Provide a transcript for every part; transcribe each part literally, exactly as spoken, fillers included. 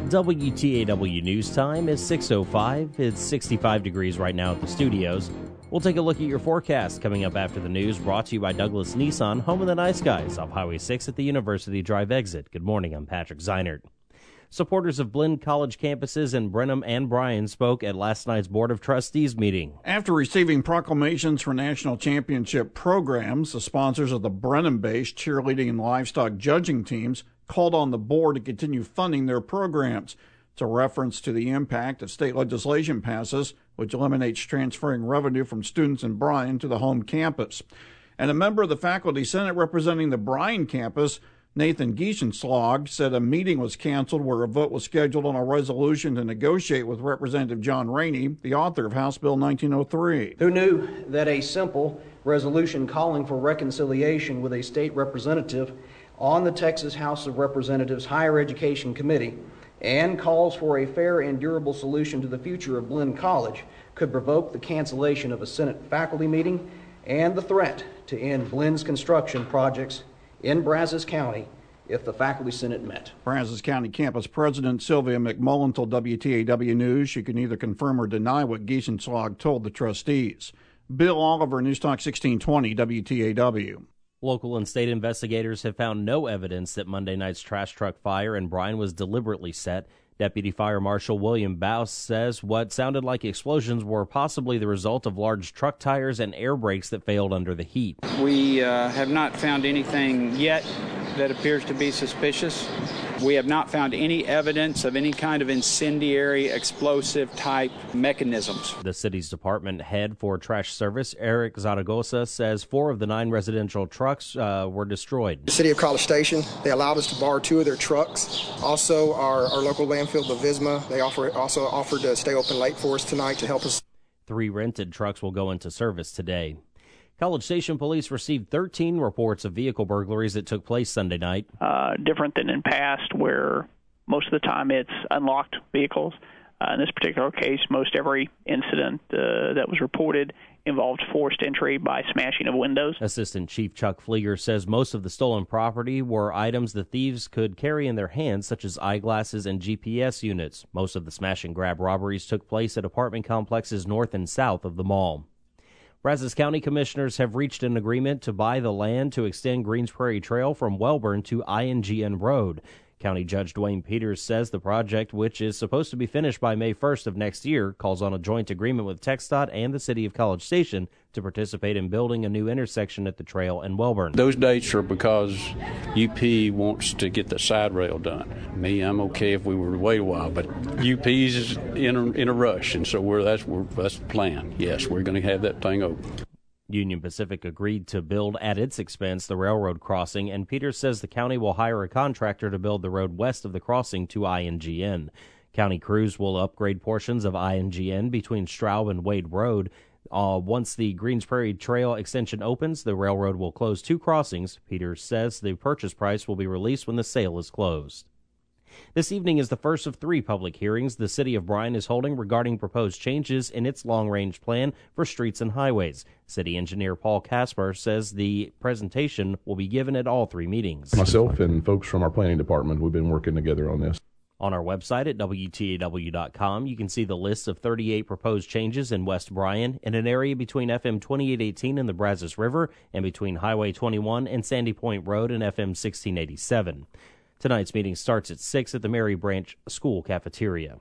W T A W News Time is six oh five. It's sixty-five degrees right now at the studios. We'll take a look at your forecast coming up after the news, brought to you by Douglas Nissan, home of the nice guys, off Highway six at the University Drive exit. Good morning, I'm Patrick Zeinert. Supporters of Blinn College campuses in Brenham and Bryan spoke at last night's Board of Trustees meeting. After receiving proclamations for national championship programs, the sponsors of the Brenham-based cheerleading and livestock judging teams called on the board to continue funding their programs. It's a reference to the impact of state legislation passes, which eliminates transferring revenue from students in Bryan to the home campus. And a member of the Faculty Senate representing the Bryan campus, Nathan Giesenslag, said a meeting was canceled where a vote was scheduled on a resolution to negotiate with Representative John Rainey, the author of House Bill nineteen oh three. Who knew that a simple resolution calling for reconciliation with a state representative on the Texas House of Representatives Higher Education Committee and calls for a fair and durable solution to the future of Blinn College could provoke the cancellation of a Senate faculty meeting and the threat to end Blinn's construction projects in Brazos County if the Faculty Senate met. Brazos County Campus President Sylvia McMullen told W T A W News she could neither confirm or deny what Giesenslag told the trustees. Bill Oliver, News Talk sixteen twenty W T A W. Local and state investigators have found no evidence that Monday night's trash truck fire in Bryan was deliberately set. Deputy Fire Marshal William Baus says what sounded like explosions were possibly the result of large truck tires and air brakes that failed under the heat. We uh, have not found anything yet that appears to be suspicious. We have not found any evidence of any kind of incendiary, explosive type mechanisms. The city's department head for trash service, Eric Zaragoza, says four of the nine residential trucks uh, were destroyed. The city of College Station, they allowed us to borrow two of their trucks. Also, our, our local landfill, Lavisma, they offer, also offered to stay open late for us tonight to help us. Three rented trucks will go into service today. College Station police received thirteen reports of vehicle burglaries that took place Sunday night. Uh, different than in past where most of the time it's unlocked vehicles. Uh, in this particular case, most every incident uh, that was reported involved forced entry by smashing of windows. Assistant Chief Chuck Flieger says most of the stolen property were items the thieves could carry in their hands, such as eyeglasses and G P S units. Most of the smash and grab robberies took place at apartment complexes north and south of the mall. Brazos County commissioners have reached an agreement to buy the land to extend Greens Prairie Trail from Welborn to I N G N Road. County Judge Dwayne Peters says the project, which is supposed to be finished by May first of next year, calls on a joint agreement with TxDOT and the city of College Station to participate in building a new intersection at the trail in Welborn. Those dates are because U P wants to get the side rail done. Me, I'm okay if we were to wait a while, but U P's in a, in a rush, and so we're, that's, we're, that's the plan. Yes, we're going to have that thing open. Union Pacific agreed to build at its expense the railroad crossing, and Peters says the county will hire a contractor to build the road west of the crossing to I N G N. County crews will upgrade portions of I N G N between Straub and Wade Road. Uh, once the Greens Prairie Trail extension opens, the railroad will close two crossings. Peters says the purchase price will be released when the sale is closed. This evening is the first of three public hearings the city of Bryan is holding regarding proposed changes in its long-range plan for streets and highways. City engineer Paul Casper says the presentation will be given at all three meetings. Myself and folks from our planning department, we've been working together on this. On our website at W T A W dot com, you can see the list of thirty-eight proposed changes in West Bryan, in an area between F M twenty-eight eighteen and the Brazos River, and between Highway twenty-one and Sandy Point Road and F M sixteen eighty-seven. Tonight's meeting starts at six at the Mary Branch School cafeteria.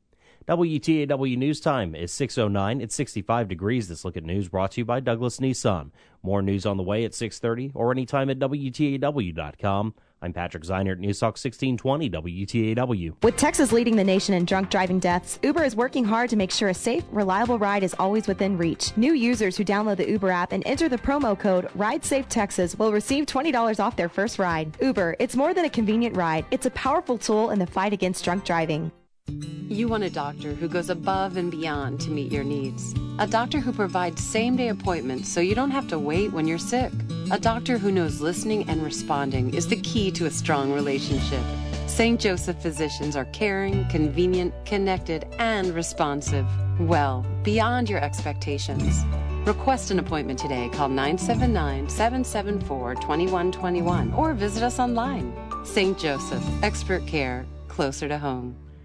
W T A W News Time is six oh nine. It's sixty-five degrees. This look at news brought to you by Douglas Nissan. More news on the way at six thirty or anytime at W T A W dot com. I'm Patrick Zeinert, News Talk sixteen twenty W T A W. With Texas leading the nation in drunk driving deaths, Uber is working hard to make sure a safe, reliable ride is always within reach. New users who download the Uber app and enter the promo code RideSafeTexas will receive twenty dollars off their first ride. Uber, it's more than a convenient ride. It's a powerful tool in the fight against drunk driving. You want a doctor who goes above and beyond to meet your needs. A doctor who provides same-day appointments so you don't have to wait when you're sick. A doctor who knows listening and responding is the key to a strong relationship. Saint Joseph physicians are caring, convenient, connected, and responsive. Well, beyond your expectations. Request an appointment today. Call nine seven nine, seven seven four, two one two one or visit us online. Saint Joseph, expert care, closer to home.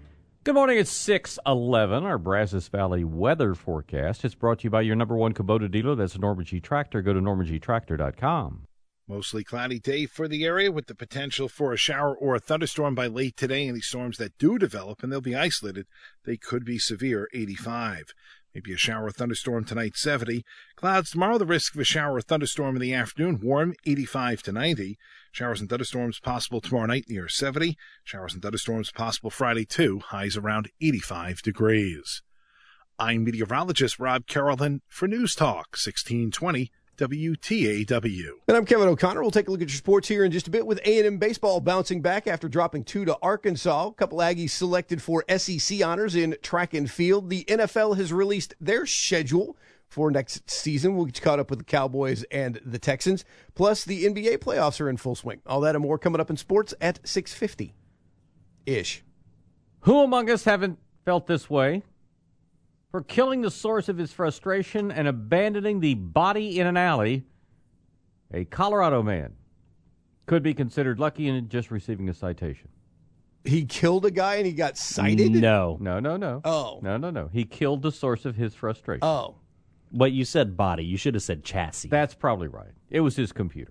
Good morning, it's six eleven. Our Brazos Valley weather forecast is brought to you by your number one Kubota dealer. That's Norman G Tractor. Go to norman g tractor dot com. Mostly cloudy day for the area with the potential for a shower or a thunderstorm by late today. Any storms that do develop, and they'll be isolated, they could be severe, eighty-five. Maybe a shower or thunderstorm tonight, seventy. Clouds tomorrow, the risk of a shower or thunderstorm in the afternoon, warm, eighty-five to ninety. Showers and thunderstorms possible tomorrow night near seventy. Showers and thunderstorms possible Friday, too. Highs around eighty-five degrees. I'm meteorologist Rob Carrollton for News Talk, sixteen twenty W T A W. And I'm Kevin O'Connor. We'll take a look at your sports here in just a bit with A and M baseball bouncing back after dropping two to Arkansas. A couple Aggies selected for S E C honors in track and field. The N F L has released their schedule for next season. We'll get you caught up with the Cowboys and the Texans. Plus, the N B A playoffs are in full swing. All that and more coming up in sports at six fifty-ish. Who among us haven't felt this way? For killing the source of his frustration and abandoning the body in an alley, a Colorado man could be considered lucky in just receiving a citation. He killed a guy and he got cited? No. No, no, no. Oh. No, no, no. He killed the source of his frustration. Oh. But you said body. You should have said chassis. That's probably right. It was his computer.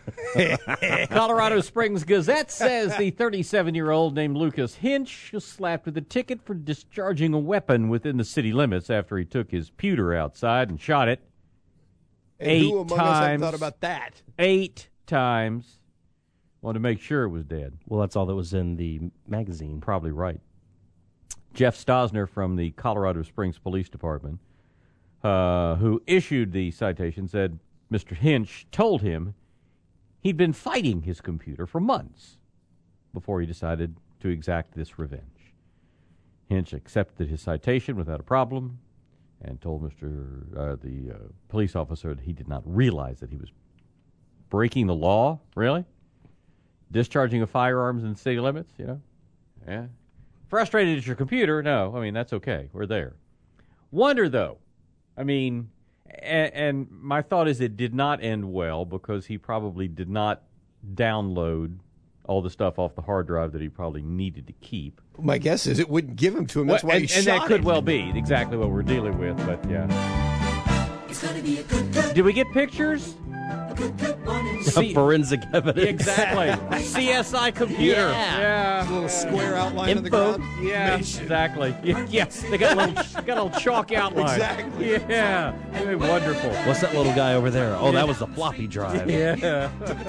Colorado Springs Gazette says the thirty-seven-year-old named Lucas Hinch was slapped with a ticket for discharging a weapon within the city limits after he took his pewter outside and shot it and eight who among times. us hadn't thought about that? Eight times. Wanted to make sure it was dead. Well, that's all that was in the magazine. Probably right. Jeff Stosner from the Colorado Springs Police Department, Uh, who issued the citation, said Mister Hinch told him he'd been fighting his computer for months before he decided to exact this revenge. Hinch accepted his citation without a problem and told Mister Uh, the uh, police officer that he did not realize that he was breaking the law. Really? Discharging of firearms in city limits, you know? Yeah. Frustrated at your computer? No. I mean, that's okay. We're there. Wonder, though. I mean, and, and my thought is it did not end well because he probably did not download all the stuff off the hard drive that he probably needed to keep. My guess is it wouldn't give him to him. That's well, why and, he and shot that could him. well be exactly what we're dealing with, but yeah. It's gonna be a good, good. Did we get pictures? See, forensic evidence. Exactly. C S I computer. Yeah. yeah. A little square outline Info. of the ground. Yeah, exactly. Yeah, yes, they got a little, got a little chalk outline. Exactly. Yeah, They're wonderful. What's that little guy over there? Oh, that was the floppy drive. Yeah.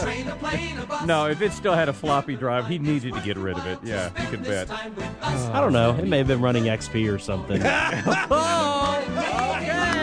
No, if it still had a floppy drive, he needed to get rid of it. Yeah, you can bet. I don't know. It may have been running X P or something. Oh, okay.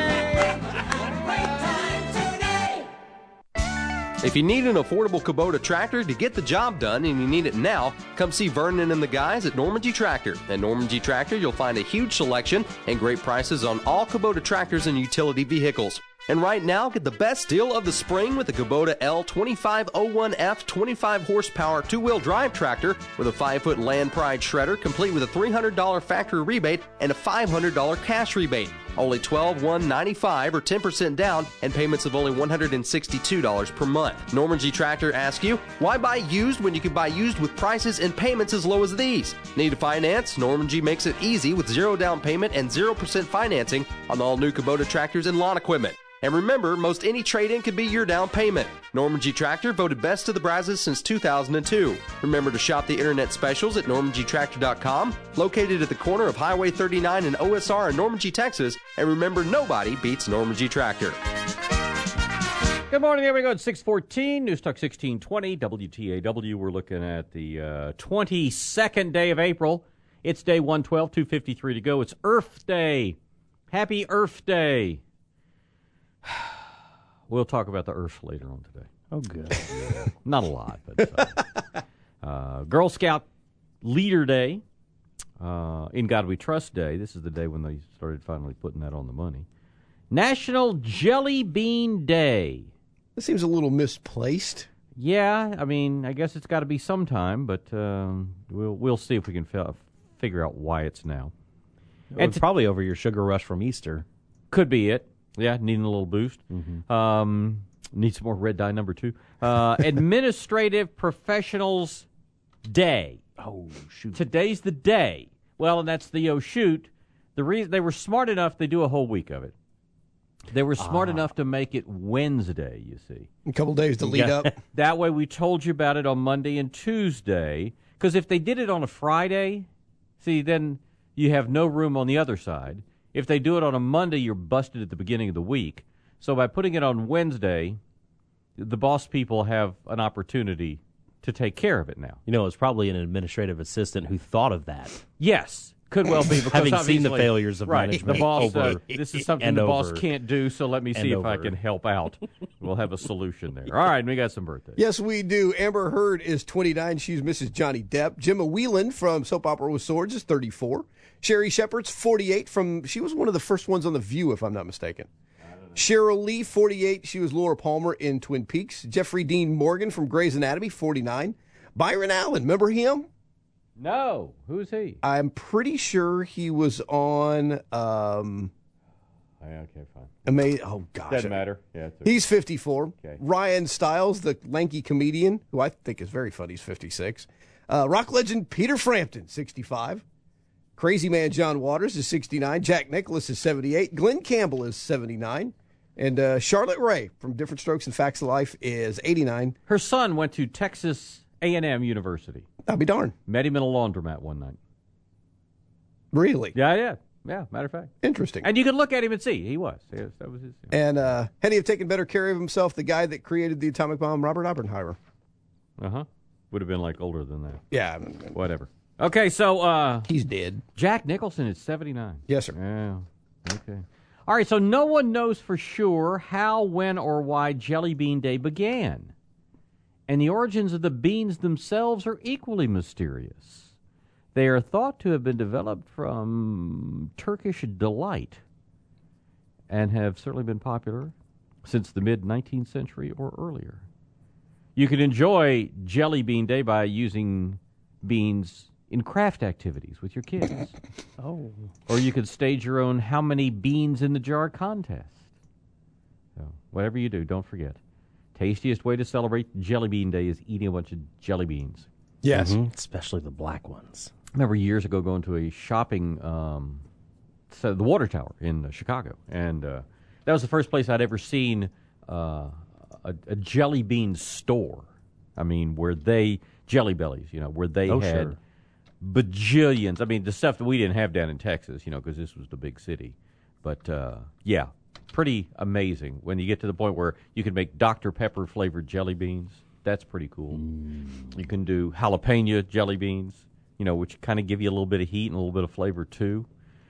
If you need an affordable Kubota tractor to get the job done and you need it now, come see Vernon and the guys at Norman G Tractor. At Norman G Tractor, you'll find a huge selection and great prices on all Kubota tractors and utility vehicles. And right now, get the best deal of the spring with the Kubota L twenty-five oh one F twenty-five horsepower two-wheel drive tractor with a five-foot Land Pride shredder, complete with a three hundred dollars factory rebate and a five hundred dollars cash rebate. Only twelve thousand one hundred ninety-five dollars or ten percent down and payments of only one hundred sixty-two dollars per month. Norman G Tractor asks you, why buy used when you can buy used with prices and payments as low as these? Need to finance? Norman G makes it easy with zero down payment and zero percent financing on all new Kubota tractors and lawn equipment. And remember, most any trade-in could be your down payment. Norman G Tractor voted best of the Brazos since two thousand two. Remember to shop the internet specials at norman g tractor dot com, located at the corner of Highway thirty-nine and O S R in Norman G, Texas. And remember, nobody beats Norman G Tractor. Good morning, there we go. It's six fourteen, News Talk sixteen twenty, W T A W. We're looking at the uh, twenty-second day of April. It's day one twelve, two fifty-three to go. It's Earth Day. Happy Earth Day. We'll talk about the Earth later on today. Oh, good. Not a lot, but uh, uh, Girl Scout Leader Day, uh, In God We Trust Day. This is the day when they started finally putting that on the money. National Jelly Bean Day. This seems a little misplaced. Yeah, I mean, I guess it's got to be sometime, but um, we'll we'll see if we can f- figure out why it's now. Well, it's probably over your sugar rush from Easter. Could be it. Yeah, needing a little boost. Mm-hmm. Um, need some more red dye number two. Uh, Administrative Professionals Day. Oh, shoot. Today's the day Well, and that's the oh shoot. The reason they were smart enough, they do a whole week of it. They were smart ah. enough to make it Wednesday, you see. A couple days to lead up. That way we told you about it on Monday and Tuesday. Because if they did it on a Friday, see, then you have no room on the other side. If they do it on a Monday, you're busted at the beginning of the week. So by putting it on Wednesday, the boss people have an opportunity to take care of it now. You know, it's probably an administrative assistant who thought of that. Yes. Could well be, because having seen the failures of right, management. The boss, over uh, this is something the boss over. can't do, so let me see if over. I can help out. We'll have a solution there. All right, we got some birthdays. Yes, we do. Amber Heard is twenty-nine. She's Missus Johnny Depp. Gemma Whelan from Soap Opera with Swords is thirty-four. Sherry Shepherd's forty-eight. From She was one of the first ones on The View, if I'm not mistaken. Cheryl Lee, forty-eight. She was Laura Palmer in Twin Peaks. Jeffrey Dean Morgan from Grey's Anatomy, forty-nine. Byron Allen, remember him? No. Who's he? I'm pretty sure he was on... Um, okay, fine. Ama- oh, gosh. Doesn't matter. Yeah, it's okay. He's fifty-four. Okay. Ryan Stiles, the lanky comedian, who I think is very funny, is fifty-six. Uh, rock legend Peter Frampton, sixty-five. Crazy man John Waters is sixty-nine. Jack Nicklaus is seventy-eight. Glenn Campbell is seventy-nine. And uh, Charlotte Ray from Different Strokes and Facts of Life is eighty-nine. Her son went to Texas A and M University. I'll be darned. Met him in a laundromat one night. Really? Yeah, yeah. Yeah, matter of fact. Interesting. And you could look at him and see. He was. Yes, that was his. Yeah. And uh, had he have taken better care of himself, the guy that created the atomic bomb, Robert Oppenheimer. Uh-huh. Would have been like older than that. Yeah. Whatever. Okay, so... Uh, He's dead. Jack Nicholson is seventy-nine. Yes, sir. Yeah. Okay. All right, so no one knows for sure how, when, or why Jelly Bean Day began. And the origins of the beans themselves are equally mysterious. They are thought to have been developed from Turkish delight and have certainly been popular since the mid-nineteenth century or earlier. You can enjoy Jelly Bean Day by using beans in craft activities with your kids. Oh. Or you could stage your own how many beans in the jar contest. So, whatever you do, don't forget. Tastiest way to celebrate Jelly Bean Day is eating a bunch of jelly beans. Yes. Mm-hmm. Especially the black ones. I remember years ago going to a shopping, um, so the Water Tower in uh, Chicago. And uh, that was the first place I'd ever seen uh, a, a jelly bean store. I mean, where they, Jelly Bellies, you know, where they oh, had sure. bajillions. I mean, the stuff that we didn't have down in Texas, you know, because this was the big city. But, uh, yeah. Pretty amazing when you get to the point where you can make Doctor Pepper flavored jelly beans. That's pretty cool. Mm. You can do jalapeno jelly beans, you know, which kind of give you a little bit of heat and a little bit of flavor too.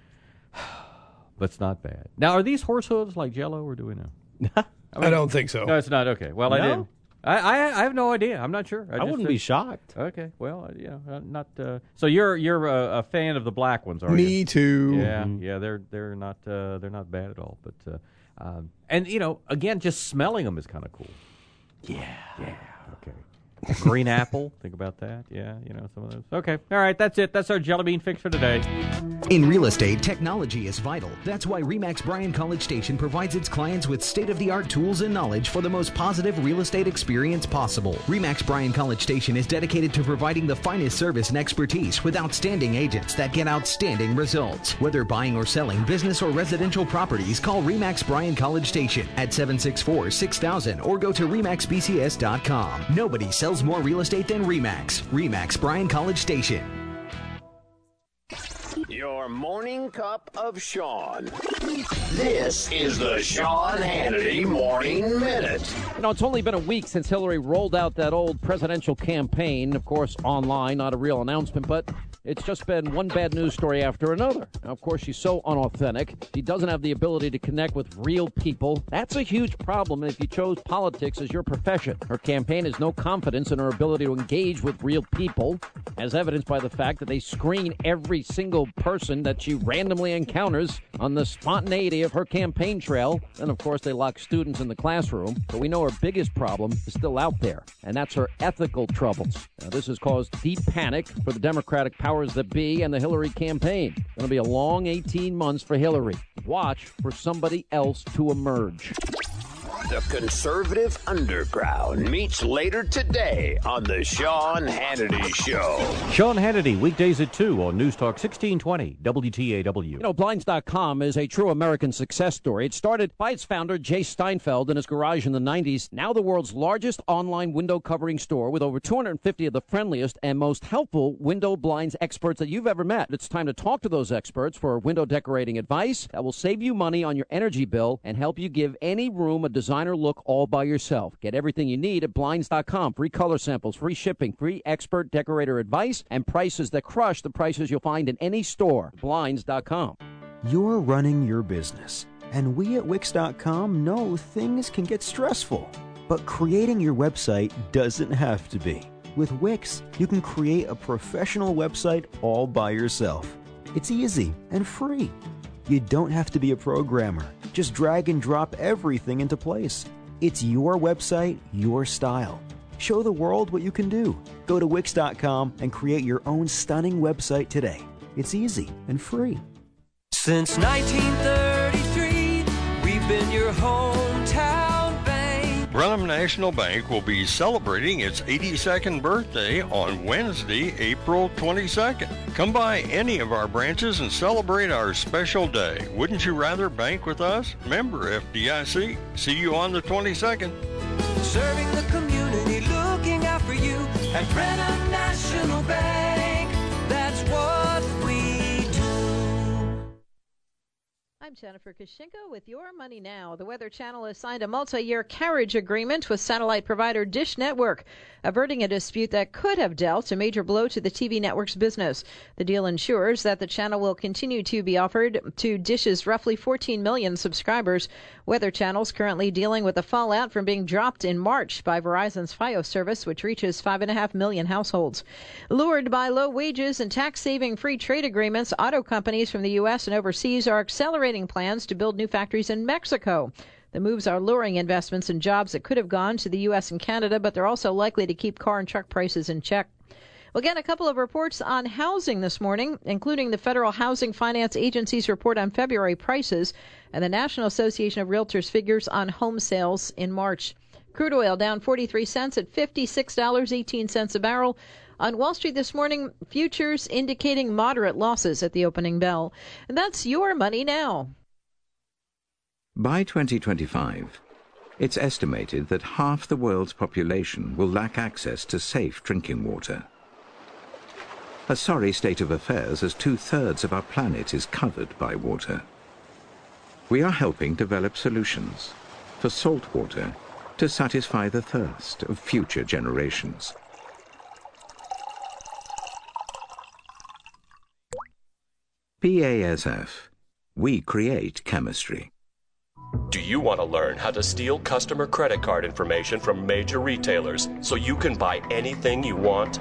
But it's not bad. Now, are these horse hooves like Jell-O, or do we know? I, mean, I don't think so. No, it's not. Okay. Well, no? I didn't. I, I I have no idea. I'm not sure. I, I just, wouldn't uh, be shocked. Okay. Well, uh, yeah, uh, not. Uh, so you're you're a, a fan of the black ones, are Me you? Me too. Yeah, yeah. They're they're not uh, they're not bad at all. But uh, um, and you know, again, just smelling them is kind of cool. Yeah. Yeah. Okay. Green apple. Think about that. Yeah, you know, some of those. Okay. All right. That's it. That's our Jelly Bean fix for today. In real estate, technology is vital. That's why RE/MAX Bryan College Station provides its clients with state-of-the-art tools and knowledge for the most positive real estate experience possible. RE/MAX Bryan College Station is dedicated to providing the finest service and expertise with outstanding agents that get outstanding results. Whether buying or selling business or residential properties, call RE/MAX Bryan College Station at seven six four, six thousand or go to remax b c s dot com. Nobody sells more real estate than RE/MAX. RE/MAX Bryan College Station. Your morning cup of Sean. This is the Sean Hannity Morning Minute. You know, it's only been a week since Hillary rolled out that old presidential campaign, of course, online, not a real announcement, but it's just been one bad news story after another. Now, of course, she's so unauthentic. She doesn't have the ability to connect with real people. That's a huge problem if you chose politics as your profession. Her campaign has no confidence in her ability to engage with real people, as evidenced by the fact that they screen every single person that she randomly encounters on the spontaneity of her campaign trail. And, of course, they lock students in the classroom. But we know her biggest problem is still out there, and that's her ethical troubles. Now, this has caused deep panic for the Democratic powers that be and the Hillary campaign. It's going to be a long eighteen months for Hillary. Watch for somebody else to emerge. The conservative underground meets later today on the Sean Hannity Show. Sean Hannity, weekdays at two on News Talk sixteen twenty W T A W. You know, Blinds dot com is a true American success story. It started by its founder, Jay Steinfeld, in his garage in the nineties. Now the world's largest online window covering store with over two hundred fifty of the friendliest and most helpful window blinds experts that you've ever met. It's time to talk to those experts for window decorating advice that will save you money on your energy bill and help you give any room a designer look all by yourself. Get everything you need at Blinds dot com. Free color samples, free shipping, free expert decorator advice, and prices that crush the prices you'll find in any store. Blinds dot com. You're running your business, and we at Wix dot com know things can get stressful. But creating your website doesn't have to be. With Wix, you can create a professional website all by yourself. It's easy and free. You don't have to be a programmer. Just drag and drop everything into place. It's your website, your style. Show the world what you can do. Go to Wix dot com and create your own stunning website today. It's easy and free. Since nineteen thirty-three, we've been your hometown bank. Brenham National Bank will be celebrating its eighty-second birthday on Wednesday, April twenty-second. Come by any of our branches and celebrate our special day. Wouldn't you rather bank with us? Member F D I C. See you on the twenty-second. Serving the community, looking out for you at Brenham National Bank. That's what we do. I'm Jennifer Kushinko with Your Money Now. The Weather Channel has signed a multi-year carriage agreement with satellite provider Dish Network, averting a dispute that could have dealt a major blow to the T V network's business. The deal ensures that the channel will continue to be offered to Dish's roughly fourteen million subscribers. Weather Channel's currently dealing with the fallout from being dropped in March by Verizon's Fios service, which reaches five point five million households. Lured by low wages and tax-saving free trade agreements, auto companies from the U S and overseas are accelerating plans to build new factories in Mexico. The moves are luring investments and jobs that could have gone to the U S and Canada, but they're also likely to keep car and truck prices in check. We'll get a couple of reports on housing this morning, including the Federal Housing Finance Agency's report on February prices and the National Association of Realtors figures on home sales in March. Crude oil down forty-three cents at fifty-six dollars and eighteen cents a barrel. On Wall Street this morning, futures indicating moderate losses at the opening bell. And that's Your Money Now. By twenty twenty-five, it's estimated that half the world's population will lack access to safe drinking water. A sorry state of affairs, as two-thirds of our planet is covered by water. We are helping develop solutions for salt water to satisfy the thirst of future generations. B A S F. We create chemistry. Do you want to learn how to steal customer credit card information from major retailers so you can buy anything you want?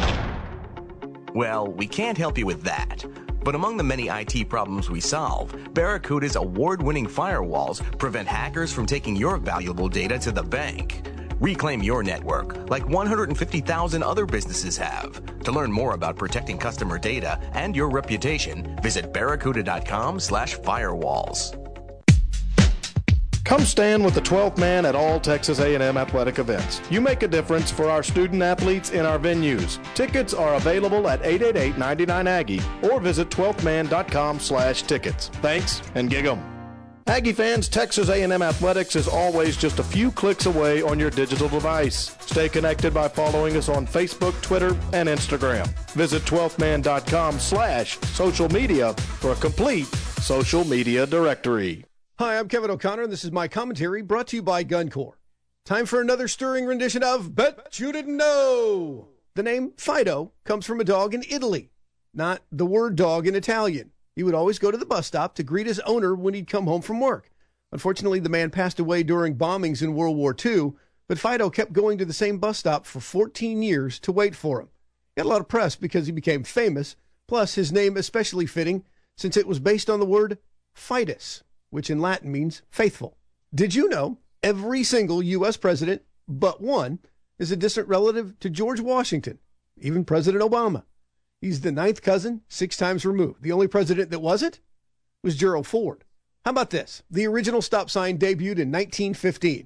Well, we can't help you with that. But among the many I T problems we solve, Barracuda's award-winning firewalls prevent hackers from taking your valuable data to the bank. Reclaim your network, like one hundred fifty thousand other businesses have. To learn more about protecting customer data and your reputation, visit barracuda.com slash firewalls. Come stand with the twelfth man at all Texas A and M athletic events. You make a difference for our student athletes in our venues. Tickets are available at eight eight eight, nine nine, Aggie or visit twelfth man dot com slash tickets. Thanks and gig 'em. Aggie fans, Texas A and M Athletics is always just a few clicks away on your digital device. Stay connected by following us on Facebook, Twitter, and Instagram. Visit twelfth man dot com slash social media for a complete social media directory. Hi, I'm Kevin O'Connor, and this is my commentary brought to you by Guncorp. Time for another stirring rendition of Bet You Didn't Know. The name Fido comes from a dog in Italy, not the word dog in Italian. He would always go to the bus stop to greet his owner when he'd come home from work. Unfortunately, the man passed away during bombings in World War Two, but Fido kept going to the same bus stop for fourteen years to wait for him. He got a lot of press because he became famous, plus his name especially fitting since it was based on the word Fidus, which in Latin means faithful. Did you know every single U S president but one is a distant relative to George Washington, even President Obama? He's the ninth cousin, six times removed. The only president that wasn't was Gerald Ford. How about this? The original stop sign debuted in nineteen fifteen.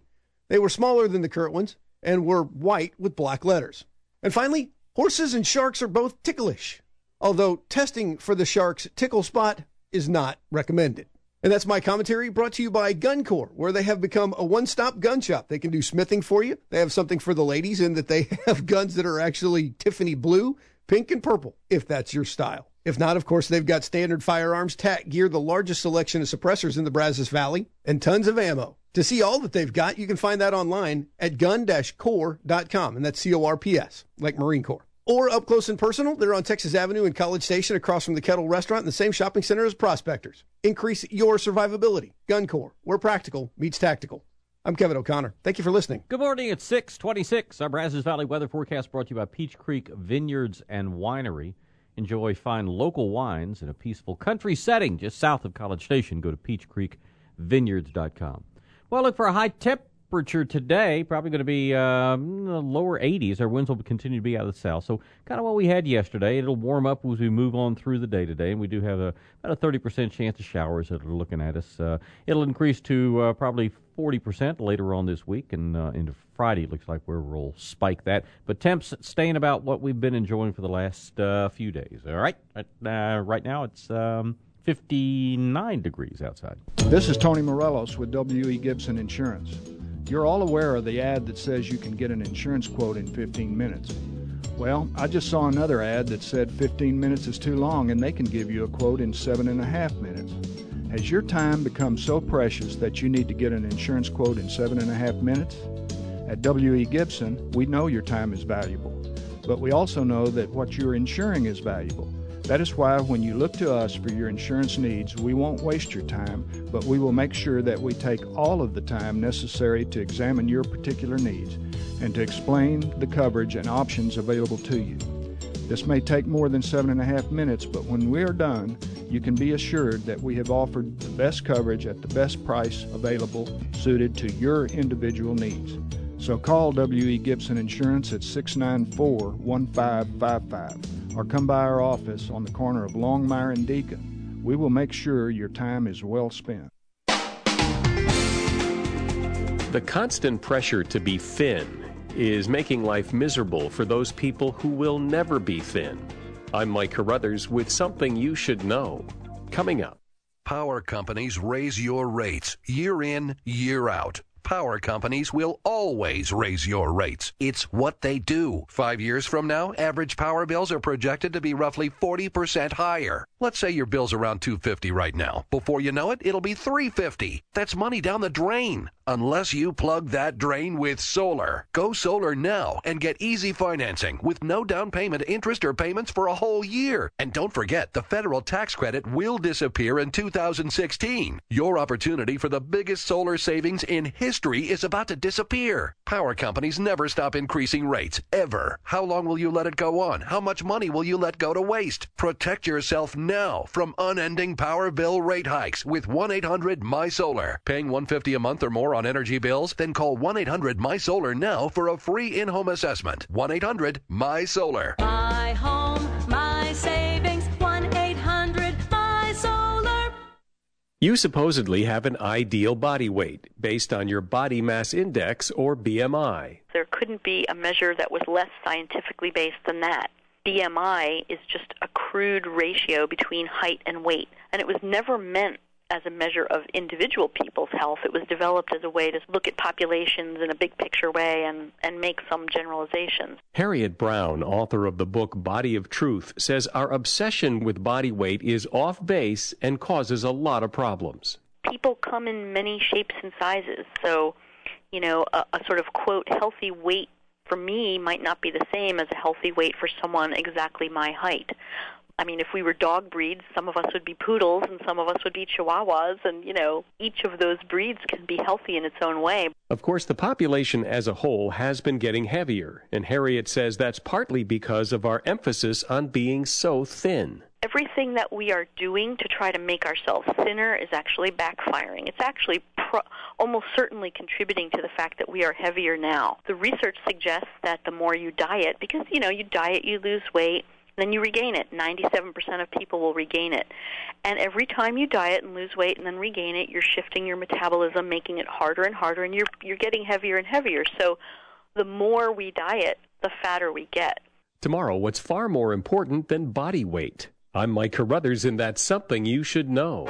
They were smaller than the current ones and were white with black letters. And finally, horses and sharks are both ticklish, although testing for the shark's tickle spot is not recommended. And that's my commentary, brought to you by GunCorp, where they have become a one-stop gun shop. They can do smithing for you. They have something for the ladies in that they have guns that are actually Tiffany blue, pink, and purple, if that's your style. If not, of course, they've got standard firearms, tack gear, the largest selection of suppressors in the Brazos Valley, and tons of ammo. To see all that they've got, you can find that online at gun dash corps dot com, and that's C O R P S, like Marine Corps. Or up close and personal, they're on Texas Avenue in College Station across from the Kettle Restaurant in the same shopping center as Prospectors. Increase your survivability. GunCorp, where practical meets tactical. I'm Kevin O'Connor. Thank you for listening. Good morning. It's six twenty-six. Our Brazos Valley weather forecast brought to you by Peach Creek Vineyards and Winery. Enjoy fine local wines in a peaceful country setting just south of College Station. Go to peach creek vineyards dot com. Well, look for a high temperature today. Probably going to be um, the lower eighties. Our winds will continue to be out of the south. So kind of what we had yesterday. It'll warm up as we move on through the day today. And we do have a, about a thirty percent chance of showers that are looking at us. Uh, it'll increase to uh, probably forty percent later on this week. And uh, into Friday, it looks like where we'll spike that. But temps staying about what we've been enjoying for the last uh, few days. All right. Uh, right now it's um, fifty-nine degrees outside. This is Tony Morelos with W E. Gibson Insurance. You're all aware of the ad that says you can get an insurance quote in fifteen minutes. Well, I just saw another ad that said fifteen minutes is too long and they can give you a quote in seven and a half minutes. Has your time become so precious that you need to get an insurance quote in seven and a half minutes? At W E. Gibson, we know your time is valuable, but we also know that what you're insuring is valuable. That is why when you look to us for your insurance needs, we won't waste your time, but we will make sure that we take all of the time necessary to examine your particular needs and to explain the coverage and options available to you. This may take more than seven and a half minutes, but when we are done, you can be assured that we have offered the best coverage at the best price available, suited to your individual needs. So call W E. Gibson Insurance at six nine four, one five five five or come by our office on the corner of Longmire and Deacon. We will make sure your time is well spent. The constant pressure to be thin is making life miserable for those people who will never be thin. I'm Mike Carruthers with something you should know. Coming up. Power companies raise your rates year in, year out. Power companies will always raise your rates. It's what they do. Five years from now, average power bills are projected to be roughly forty percent higher. Let's say your bill's around two hundred fifty dollars right now. Before you know it, it'll be three hundred fifty dollars. That's money down the drain. Unless you plug that drain with solar. Go solar now and get easy financing with no down payment, interest, or payments for a whole year. And don't forget, the federal tax credit will disappear in two thousand sixteen. Your opportunity for the biggest solar savings in history is about to disappear. Power companies never stop increasing rates, ever. How long will you let it go on? How much money will you let go to waste? Protect yourself now from unending power bill rate hikes with one eight hundred M Y SOLAR. Paying one hundred fifty dollars a month or more on energy bills? Then call one eight hundred M Y SOLAR now for a free in-home assessment. one eight hundred M Y SOLAR. My home, my savings, one eight hundred M Y SOLAR. You supposedly have an ideal body weight based on your body mass index, or B M I. There couldn't be a measure that was less scientifically based than that. B M I is just a crude ratio between height and weight, and it was never meant as a measure of individual people's health. It was developed as a way to look at populations in a big picture way and, and make some generalizations. Harriet Brown, author of the book Body of Truth, says our obsession with body weight is off base and causes a lot of problems. People come in many shapes and sizes, so, you know, a, a sort of, quote, healthy weight for me might not be the same as a healthy weight for someone exactly my height. I mean, if we were dog breeds, some of us would be poodles and some of us would be chihuahuas, and, you know, each of those breeds can be healthy in its own way. Of course, the population as a whole has been getting heavier, and Harriet says that's partly because of our emphasis on being so thin. Everything that we are doing to try to make ourselves thinner is actually backfiring. It's actually pro- almost certainly contributing to the fact that we are heavier now. The research suggests that the more you diet, because, you know, you diet, you lose weight, then you regain it. ninety-seven percent of people will regain it. And every time you diet and lose weight and then regain it, you're shifting your metabolism, making it harder and harder, and you're you're getting heavier and heavier. So the more we diet, the fatter we get. Tomorrow, what's far more important than body weight? I'm Mike Carruthers, and that's something you should know.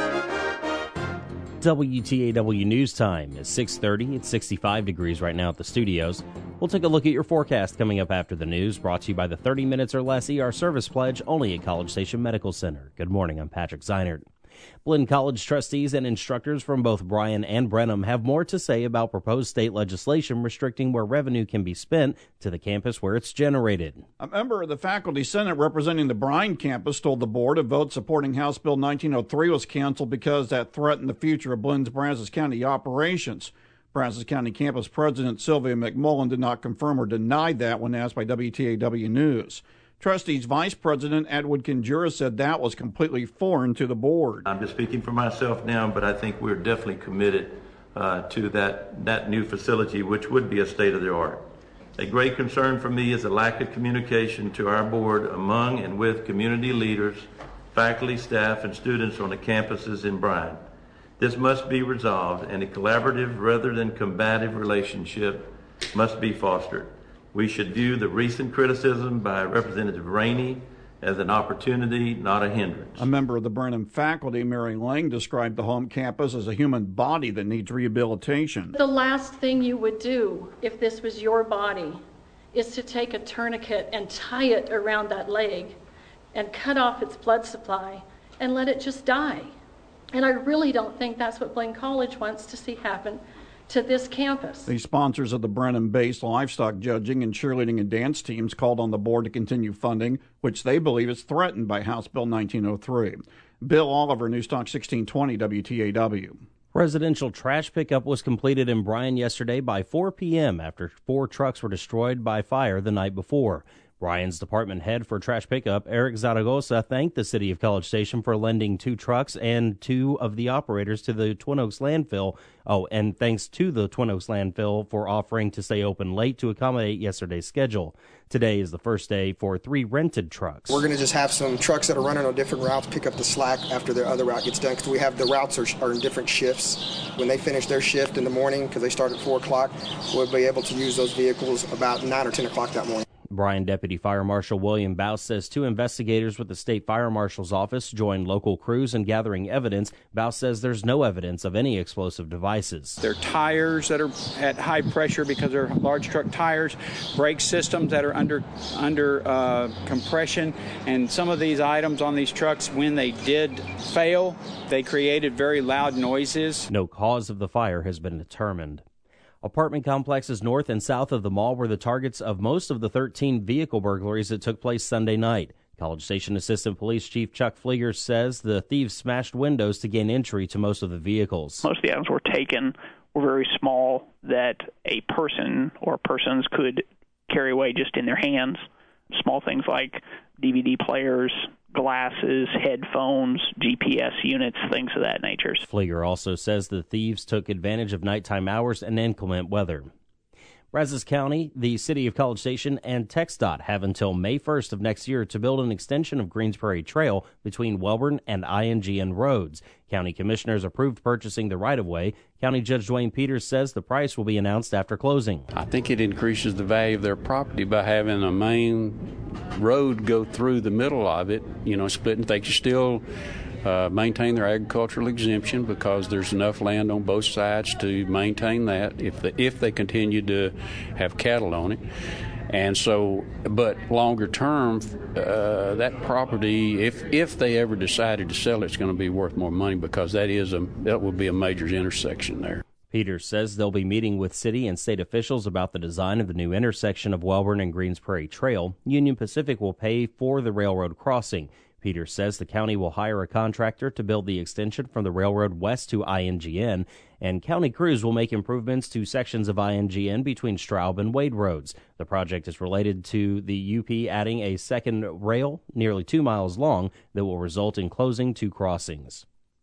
W T A W News Time is six thirty. It's sixty-five degrees right now at the studios. We'll take a look at your forecast coming up after the news, brought to you by the thirty minutes or less E R service pledge, only at College Station Medical Center. Good morning, I'm Patrick Zeinert. Blinn College trustees and instructors from both Bryan and Brenham have more to say about proposed state legislation restricting where revenue can be spent to the campus where it's generated. A member of the Faculty Senate representing the Bryan campus told the board a vote supporting House Bill nineteen oh three was canceled because that threatened the future of Blinn's Brazos County operations. Brazos County campus president Sylvia McMullen did not confirm or deny that when asked by W T A W News. Trustees Vice President Edward Conjura said that was completely foreign to the board. I'm just speaking for myself now, but I think we're definitely committed uh, to that, that new facility, which would be a state-of-the-art. A great concern for me is the lack of communication to our board among and with community leaders, faculty, staff, and students on the campuses in Bryan. This must be resolved, and a collaborative rather than combative relationship must be fostered. We should view the recent criticism by Representative Rainey as an opportunity, not a hindrance. A member of the Brenham faculty, Mary Lang, described the home campus as a human body that needs rehabilitation. The last thing you would do if this was your body is to take a tourniquet and tie it around that leg and cut off its blood supply and let it just die. And I really don't think that's what Blinn College wants to see happen to this campus. The sponsors of the Brenham-based livestock judging and cheerleading and dance teams called on the board to continue funding, which they believe is threatened by House Bill nineteen oh three. Bill Oliver, Newstalk sixteen twenty W T A W. Residential trash pickup was completed in Bryan yesterday by four p.m. after four trucks were destroyed by fire the night before. Bryan's department head for trash pickup, Eric Zaragoza, thanked the city of College Station for lending two trucks and two of the operators to the Twin Oaks landfill. Oh, and thanks to the Twin Oaks landfill for offering to stay open late to accommodate yesterday's schedule. Today is the first day for three rented trucks. We're going to just have some trucks that are running on different routes pick up the slack after their other route gets done, because we have the routes are, are in different shifts. When they finish their shift in the morning, because they start at four o'clock, we'll be able to use those vehicles about nine or ten o'clock that morning. Bryan Deputy Fire Marshal William Baus says two investigators with the State Fire Marshal's office joined local crews in gathering evidence. Baus says there's no evidence of any explosive devices. They're tires that are at high pressure because they're large truck tires, brake systems that are under under uh, compression, and some of these items on these trucks, when they did fail, they created very loud noises. No cause of the fire has been determined. Apartment complexes north and south of the mall were the targets of most of the thirteen vehicle burglaries that took place Sunday night. College Station Assistant Police Chief Chuck Fleeger says the thieves smashed windows to gain entry to most of the vehicles. Most of the items were taken were very small that a person or persons could carry away just in their hands. Small things like D V D players, glasses, headphones, G P S units, things of that nature. Fleeger also says the thieves took advantage of nighttime hours and inclement weather. Brazos County, the City of College Station, and TxDOT have until May first of next year to build an extension of Greens Prairie Trail between Welborn and I N G N roads. County commissioners approved purchasing the right-of-way. County Judge Dwayne Peters says the price will be announced after closing. I think it increases the value of their property by having a main road go through the middle of it, you know, splitting. They can still Uh, maintain their agricultural exemption because there's enough land on both sides to maintain that if the, if they continue to have cattle on it. And so, but longer term, uh, that property, if if they ever decided to sell it, it's going to be worth more money because that is a that will be a major intersection there. Peters says they'll be meeting with city and state officials about the design of the new intersection of Welborn and Greens Prairie Trail. Union Pacific will pay for the railroad crossing. Peters says the county will hire a contractor to build the extension from the railroad west to I N G N, and county crews will make improvements to sections of I N G N between Straub and Wade roads. The project is related to the U P adding a second rail nearly two miles long that will result in closing two crossings.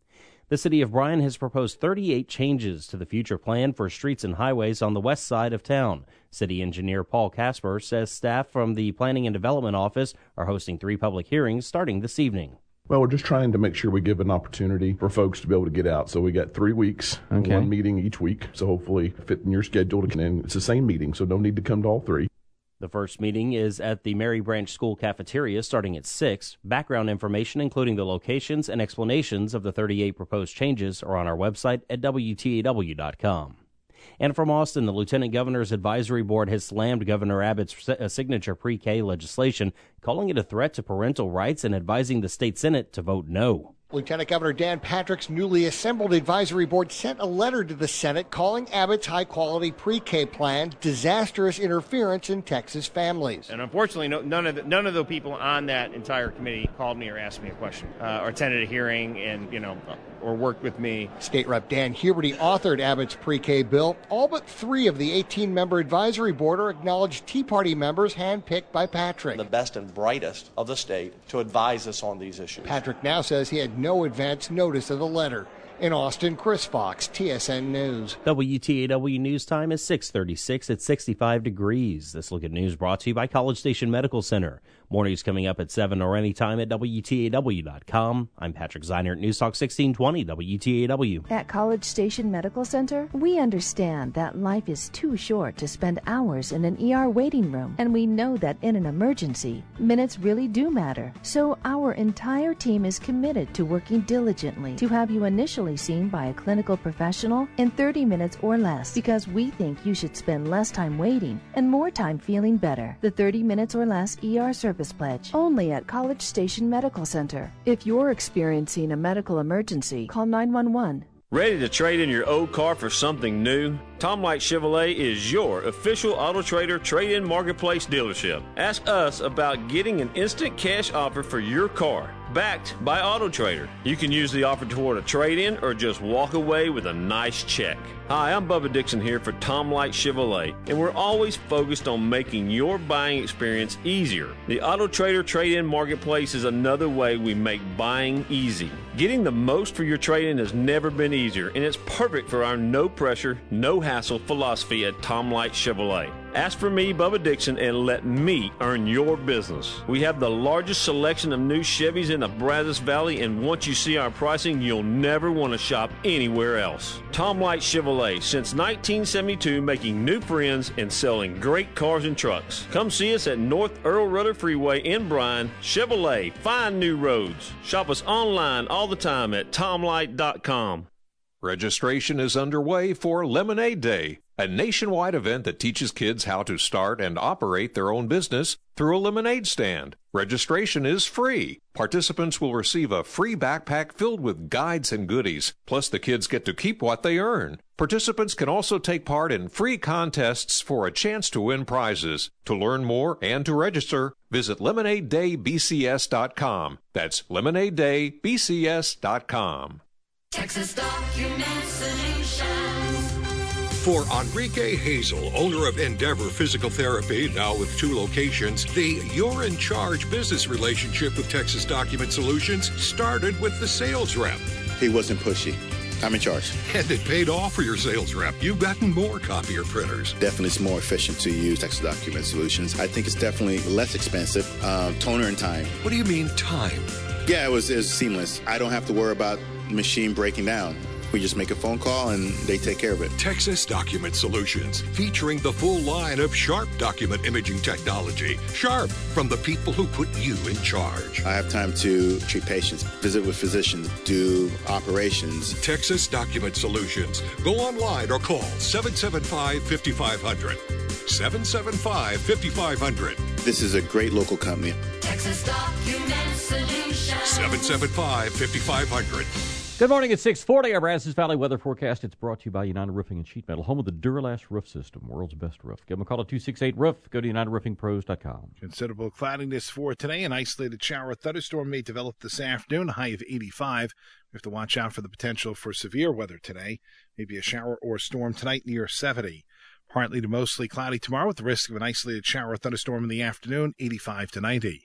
The city of Bryan has proposed thirty-eight changes to the future plan for streets and highways on the west side of town. City engineer Paul Casper says staff from the Planning and Development Office are hosting three public hearings starting this evening. Well, we're just trying to make sure we give an opportunity for folks to be able to get out. So we got three weeks, Okay. one meeting each week. So hopefully fit in your schedule. And it's the same meeting, so no need to come to all three. The first meeting is at the Mary Branch School cafeteria starting at six. Background information, including the locations and explanations of the thirty-eight proposed changes, are on our website at W T A W dot com. And from Austin, the Lieutenant Governor's Advisory Board has slammed Governor Abbott's signature pre-K legislation, calling it a threat to parental rights and advising the state Senate to vote no. Lieutenant Governor Dan Patrick's newly assembled advisory board sent a letter to the Senate calling Abbott's high-quality pre-K plan disastrous interference in Texas families. And unfortunately, no, none of the, none of the people on that entire committee called me or asked me a question, uh, or attended a hearing, and you know, or worked with me. State Rep Dan Huberty authored Abbott's pre-K bill. All but three of the eighteen-member advisory board are acknowledged Tea Party members handpicked by Patrick. The best and brightest of the state to advise us on these issues. Patrick now says he had no advance notice of the letter. In Austin, Chris Fox, T S N News. W T A W News Time is six thirty-six at sixty-five degrees. This look at news brought to you by College Station Medical Center. Mornings coming up at seven or anytime at W T A W dot com. I'm Patrick Zeiner at News Talk sixteen twenty W T A W. At College Station Medical Center, we understand that life is too short to spend hours in an E R waiting room, and we know that in an emergency, minutes really do matter. So our entire team is committed to working diligently to have you initially seen by a clinical professional in thirty minutes or less, because we think you should spend less time waiting and more time feeling better. The thirty minutes or less E R service pledge, only at College Station Medical Center. If you're experiencing a medical emergency, call nine one one. Ready to trade in your old car for something new? Tom Light Chevrolet is your official Auto Trader trade-in marketplace dealership. Ask us about getting an instant cash offer for your car, backed by Auto Trader. You can use the offer toward a trade-in or just walk away with a nice check. Hi, I'm Bubba Dixon here for Tom Light Chevrolet, and we're always focused on making your buying experience easier. The Auto Trader trade-in marketplace is another way we make buying easy. Getting the most for your trade-in has never been easier, and it's perfect for our no-pressure, no-hassle philosophy at Tom Light Chevrolet. Ask for me, Bubba Dixon, and let me earn your business. We have the largest selection of new Chevys in the Brazos Valley, and once you see our pricing, you'll never want to shop anywhere else. Tom Light Chevrolet, since nineteen seventy-two, making new friends and selling great cars and trucks. Come see us at North Earl Rudder Freeway in Bryan. Chevrolet, find new roads. Shop us online all the time at tom light dot com. Registration is underway for Lemonade Day, a nationwide event that teaches kids how to start and operate their own business through a lemonade stand. Registration is free. Participants will receive a free backpack filled with guides and goodies, plus the kids get to keep what they earn. Participants can also take part in free contests for a chance to win prizes. To learn more and to register, visit lemonade day b c s dot com. That's lemonade day b c s dot com. Texas Document Solutions. For Enrique Hazel, owner of Endeavor Physical Therapy, now with two locations, the You're in Charge business relationship with Texas Document Solutions started with the sales rep. He wasn't pushy. I'm in charge. And it paid off for your sales rep. You've gotten more copier printers. Definitely it's more efficient to use Texas Document Solutions. I think it's definitely less expensive. Um, toner and time. What do you mean time? Yeah, it was, it was seamless. I don't have to worry about the machine breaking down. We just make a phone call and they take care of it. Texas Document Solutions, featuring the full line of Sharp document imaging technology. Sharp, from the people who put you in charge. I have time to treat patients, visit with physicians, do operations. Texas Document Solutions. Go online or call seven seven five, five five zero zero. seven seven five, five five zero zero. This is a great local company. Texas Document Solutions. seven seven five, five five zero zero. Good morning at six forty. Our Brazos Valley weather forecast. It's brought to you by United Roofing and Sheet Metal, home of the Duralast roof system, world's best roof. Give them a call at two six eight roof. Go to united roofing pros dot com. Considerable cloudiness for today. An isolated shower thunderstorm may develop this afternoon, a high of eighty-five. We have to watch out for the potential for severe weather today. Maybe a shower or storm tonight near seventy. Partly to mostly cloudy tomorrow with the risk of an isolated shower or thunderstorm in the afternoon, eighty-five to ninety.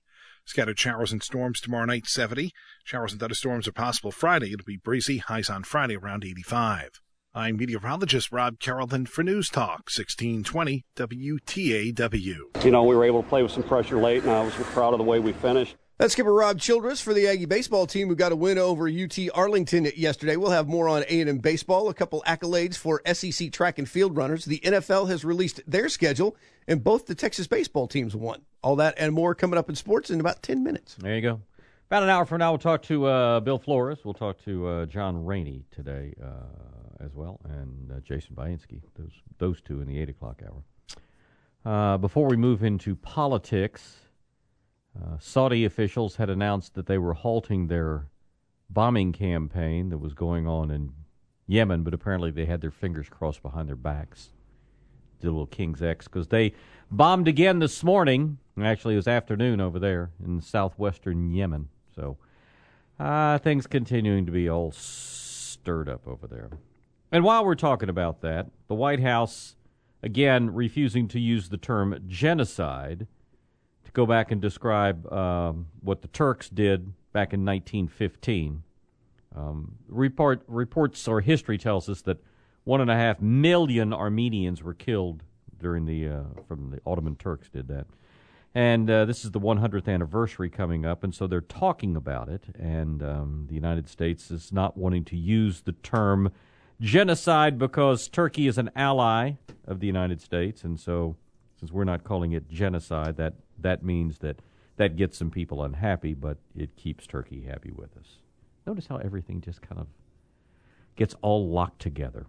Scattered showers and storms tomorrow night, seventy. Showers and thunderstorms are possible Friday. It'll be breezy. Highs on Friday around eighty-five. I'm meteorologist Rob Carrollton for News Talk, sixteen twenty W T A W. You know, we were able to play with some pressure late, and I was proud of the way we finished. That's skipper Rob Childress for the Aggie baseball team who got a win over U T Arlington yesterday. We'll have more on A and M baseball, a couple accolades for S E C track and field runners. The N F L has released their schedule, and both the Texas baseball teams won. All that and more coming up in sports in about ten minutes. There you go. About an hour from now, we'll talk to uh, Bill Flores. We'll talk to uh, John Rainey today uh, as well, and uh, Jason Bainski, those, those two in the eight o'clock hour. Uh, before we move into politics, Uh, Saudi officials had announced that they were halting their bombing campaign that was going on in Yemen, but apparently they had their fingers crossed behind their backs. Did a little King's X, because they bombed again this morning. Actually, it was afternoon over there in southwestern Yemen. So uh, things continuing to be all stirred up over there. And while we're talking about that, the White House, again, refusing to use the term genocide, go back and describe um, what the Turks did back in nineteen fifteen. Um, report, reports or history tells us that one and a half million Armenians were killed during the uh, from the Ottoman Turks did that, and uh, this is the one hundredth anniversary coming up, and so they're talking about it. And um, the United States is not wanting to use the term genocide because Turkey is an ally of the United States, and so since we're not calling it genocide, that That means that that gets some people unhappy, but it keeps Turkey happy with us. Notice how everything just kind of gets all locked together.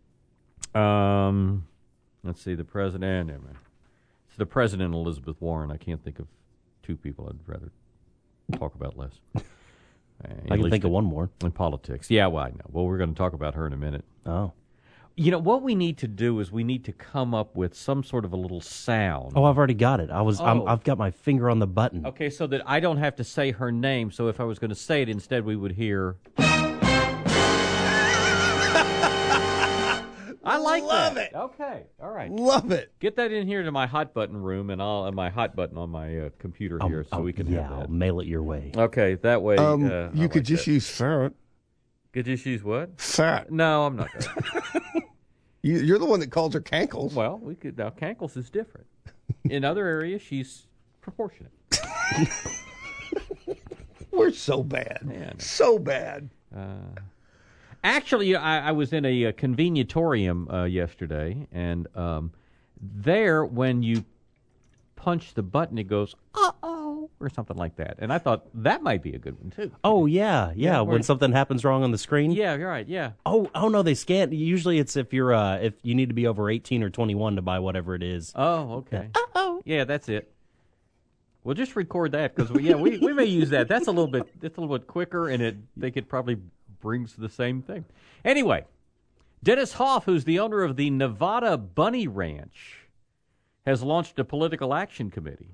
Um, let's see, the president. It's the president, Elizabeth Warren. I can't think of two people I'd rather talk about less. Uh, I can think of one more. In politics. Yeah, well, I know. Well, we're going to talk about her in a minute. Oh. You know, what we need to do is we need to come up with some sort of a little sound. Oh, I've already got it. I was, oh. I'm, I've got my finger on the button. Okay, so that I don't have to say her name. So if I was going to say it, instead we would hear. I like Love that. it. Okay, all right. Love it. Get that in here to my hot button room, and I'll uh, my hot button on my uh, computer I'll, here, so I'll, we can yeah, have that. I'll mail it your way. Okay, that way. Um, uh, you I could like just that. use ferret. Could just use what? Fat. No, I'm not going to. You, you're the one that calls her cankles. Well, we could. Now, cankles is different. In other areas, she's proportionate. We're so bad. Yeah, so bad. Uh, actually, I, I was in a, a conveniatorium uh, yesterday, and um, there, when you punch the button, it goes, uh-oh, or something like that. And I thought that might be a good one, too. Oh, yeah, yeah, Yeah, when where- something happens wrong on the screen. Yeah, you're right, yeah. Oh, oh no, they scan. Usually it's if you're, uh, if you need to be over eighteen or twenty-one to buy whatever it is. Oh, okay. Uh-oh. Yeah, that's it. We'll just record that, because, we, yeah, we, we may use that. That's a little bit, that's a little bit quicker, and it I think it probably brings the same thing. Anyway, Dennis Hoff, who's the owner of the Nevada Bunny Ranch, has launched a political action committee.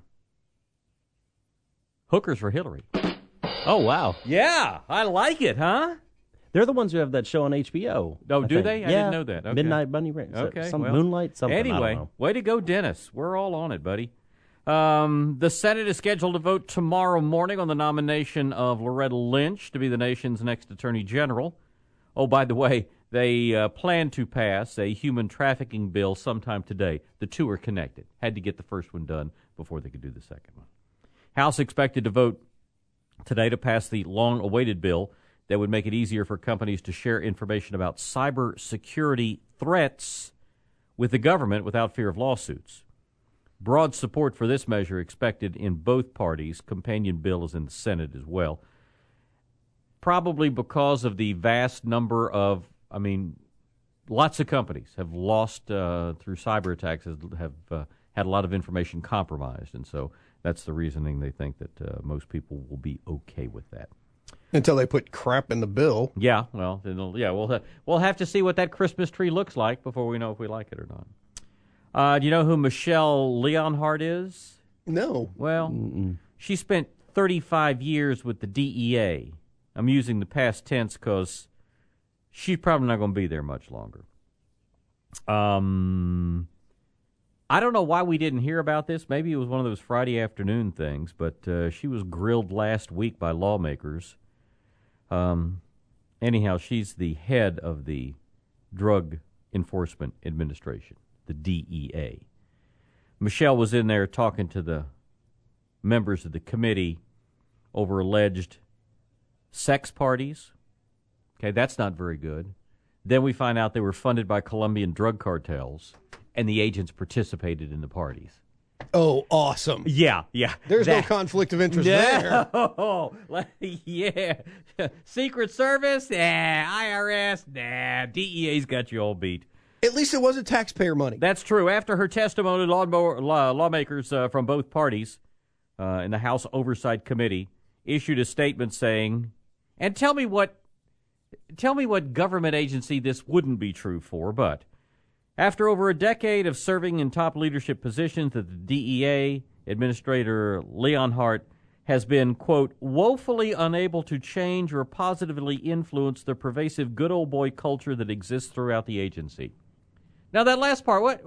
Hookers for Hillary. Oh, wow. Yeah, I like it, huh? They're the ones who have that show on H B O. Oh, I do think. they? I yeah. didn't know that. Okay. Midnight Bunny Ranch. Okay, Some well, Moonlight, something. Anyway, I don't know. way to go, Dennis. We're all on it, buddy. Um, the Senate is scheduled to vote tomorrow morning on the nomination of Loretta Lynch to be the nation's next Attorney General. Oh, by the way, they uh, plan to pass a human trafficking bill sometime today. The two are connected. Had to get the first one done before they could do the second one. House expected to vote today to pass the long-awaited bill that would make it easier for companies to share information about cyber security threats with the government without fear of lawsuits. Broad support for this measure expected in both parties. Companion bill is in the Senate as well. Probably because of the vast number of, I mean, lots of companies have lost uh, through cyber attacks, have uh, had a lot of information compromised, and so that's the reasoning they think that uh, most people will be okay with that. Until they put crap in the bill. Yeah, well, it'll, yeah, we'll ha- we'll have to see what that Christmas tree looks like before we know if we like it or not. Uh, do you know who Michelle Leonhardt is? No. Well, Mm-mm. she spent thirty-five years with the D E A. I'm using the past tense because she's probably not going to be there much longer. Um, I don't know why we didn't hear about this. Maybe it was one of those Friday afternoon things, but uh, she was grilled last week by lawmakers. Um, anyhow, she's the head of the Drug Enforcement Administration, the D E A. Michelle was in there talking to the members of the committee over alleged sex parties. Okay, that's not very good. Then we find out they were funded by Colombian drug cartels, and the agents participated in the parties. Oh, awesome. Yeah, yeah. There's that, no conflict of interest no, there. Yeah. Secret Service? Nah. I R S? Nah. D E A's got you all beat. At least it wasn't taxpayer money. That's true. After her testimony, law, law, lawmakers uh, from both parties uh, in the House Oversight Committee issued a statement saying, and tell me what Tell me what government agency this wouldn't be true for, but after over a decade of serving in top leadership positions at the D E A, Administrator Leon Hart has been, quote, woefully unable to change or positively influence the pervasive good old boy culture that exists throughout the agency. Now, that last part, what,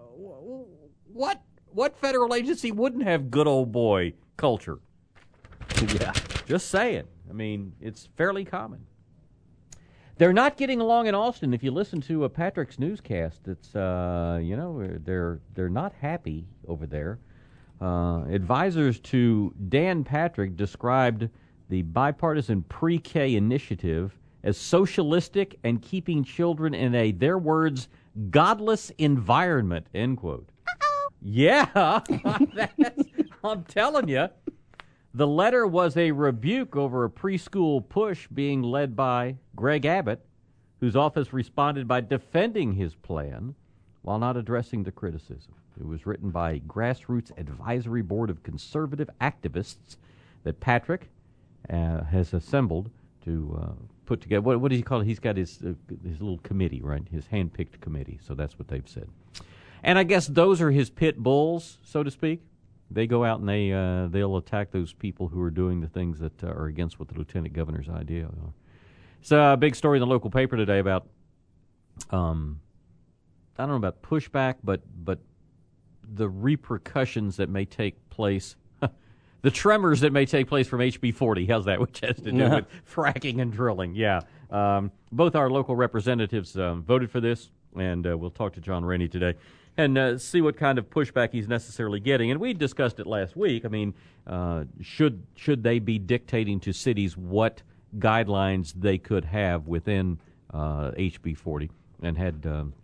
what, what federal agency wouldn't have good old boy culture? Yeah, just saying. I mean, it's fairly common. They're not getting along in Austin. If you listen to uh, Patrick's newscast, it's uh, you know they're they're not happy over there. Uh, advisors to Dan Patrick described the bipartisan pre-K initiative as socialistic and keeping children in a, their words, godless environment. End quote. Yeah, that's, I'm telling you. The letter was a rebuke over a preschool push being led by Greg Abbott, whose office responded by defending his plan while not addressing the criticism. It was written by a grassroots advisory board of conservative activists that Patrick uh, has assembled to uh, put together. What, what does he call it? He's got his, uh, his little committee, right? His hand-picked committee, so that's what they've said. And I guess those are his pit bulls, so to speak. They go out and they, uh, they'll attack those people who are doing the things that uh, are against what the lieutenant governor's idea are. It's a big story in the local paper today about, um, I don't know about pushback, but but the repercussions that may take place, the tremors that may take place from H B forty. How's that? Which has to do with fracking and drilling. Yeah. Um, both our local representatives um, voted for this, and uh, we'll talk to John Rainey today and uh, see what kind of pushback he's necessarily getting. And we discussed it last week. I mean, uh, should should they be dictating to cities what guidelines they could have within uh, H B forty? And had um,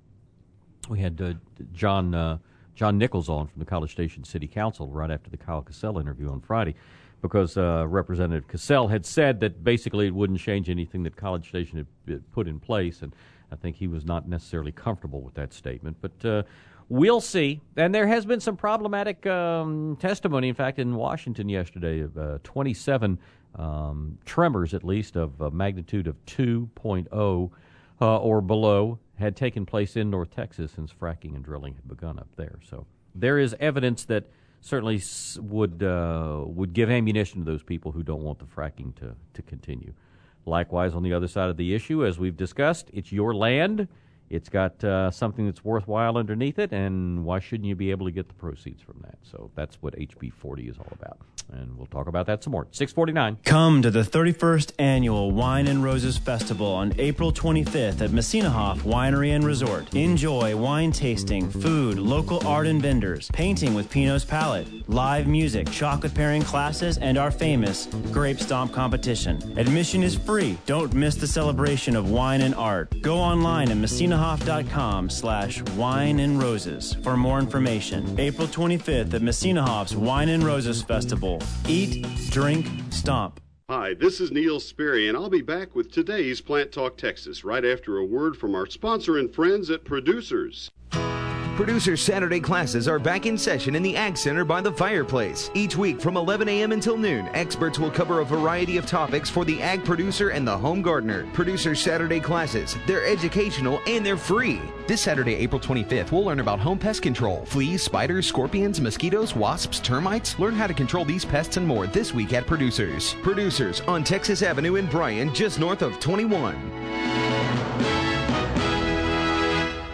we had uh, John uh, John Nichols on from the College Station City Council right after the Kyle Cassell interview on Friday, because uh, Representative Cassell had said that basically it wouldn't change anything that College Station had put in place, and I think he was not necessarily comfortable with that statement. But uh, we'll see. And there has been some problematic um, testimony, in fact, in Washington yesterday of uh, twenty-seven um, tremors, at least, of a magnitude of two point oh uh, or below had taken place in North Texas since fracking and drilling had begun up there. So there is evidence that certainly would uh, would give ammunition to those people who don't want the fracking to, to continue. Likewise, on the other side of the issue, as we've discussed, it's your land. It's got uh, something that's worthwhile underneath it, and why shouldn't you be able to get the proceeds from that? So that's what H B forty is all about, and we'll talk about that some more. six forty-nine. Come to the thirty-first Annual Wine and Roses Festival on April twenty-fifth at Messinahoff Winery and Resort. Enjoy wine tasting, food, local art and vendors, painting with Pinot's Palette, live music, chocolate pairing classes, and our famous Grape Stomp competition. Admission is free. Don't miss the celebration of wine and art. Go online at Messinahoff dot com slash wine and roses for more information. April twenty-fifth at Messinahoff's Wine and Roses Festival. Eat, drink, stomp. Hi, this is Neil Sperry, and I'll be back with today's Plant Talk Texas right after a word from our sponsor and friends at Producers. Producers Saturday classes are back in session in the Ag Center by the fireplace. Each week from eleven a.m. until noon, experts will cover a variety of topics for the ag producer and the home gardener. Producers Saturday classes, they're educational and they're free. This Saturday, April twenty-fifth, we'll learn about home pest control. Fleas, spiders, scorpions, mosquitoes, wasps, termites. Learn how to control these pests and more this week at Producers. Producers on Texas Avenue in Bryan, just north of twenty-one.